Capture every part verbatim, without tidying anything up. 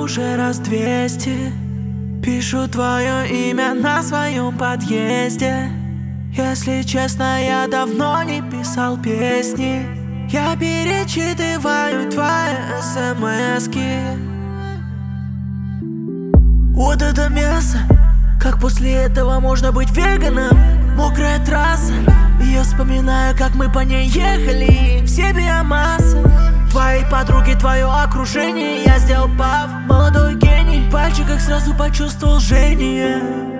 уже раз двести пишу твое имя на своем подъезде. Если честно, я давно не писал песни. Я перечитываю твои смски. Вот это мясо, как после этого можно быть веганом? Мокрая трасса, и я вспоминаю, как мы по ней ехали. Все биомассы, твои подруги, твое окружение. Я сделал пав, молодой гений. В пальчиках сразу почувствовал жжение.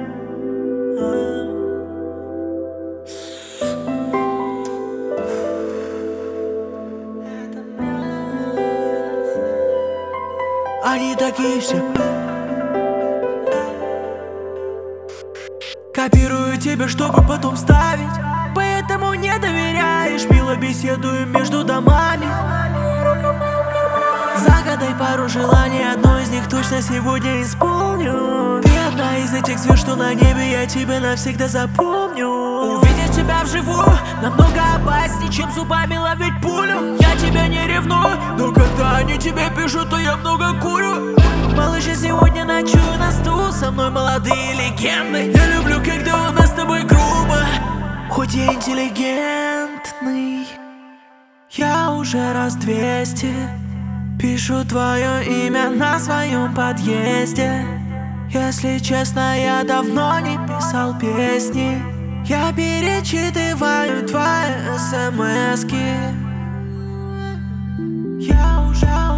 Они такие все. Копирую тебя, чтобы потом ставить, поэтому не доверяешь. Мило беседуем между домами. Загадай пару желаний, одно из них точно сегодня исполню. Ты одна из этих звезд, что на небе, я тебя навсегда запомню. Увидеть тебя вживую намного опаснее, чем зубами ловить пулю. Я тебя не ревную, но когда они тебе пишут, то я много курю. Малыш, я сегодня ночую на стул, со мной молодые легенды. Я люблю, когда у нас с тобой грубо, хоть я интеллигентный. Я уже раз двести пишу твое имя на своем подъезде. Если честно, я давно не писал песни. Я перечитываю твои смски. Я уже